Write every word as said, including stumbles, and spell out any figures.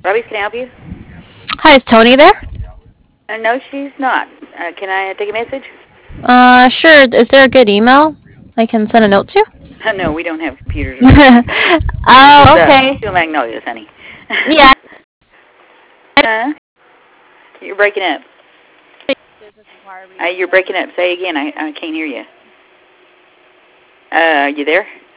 Bobby's, can I help you? Hi, is Tony there? Uh, no, she's not. Uh, can I take a message? Uh, sure. Is there a good email I can send a note to? Uh, no, we don't have computers. Or Oh, this is, uh, okay. Steel Magnolias, honey. Yeah. Huh? You're breaking up. Uh, you're breaking up. Say again. I, I can't hear you. Uh, are you there?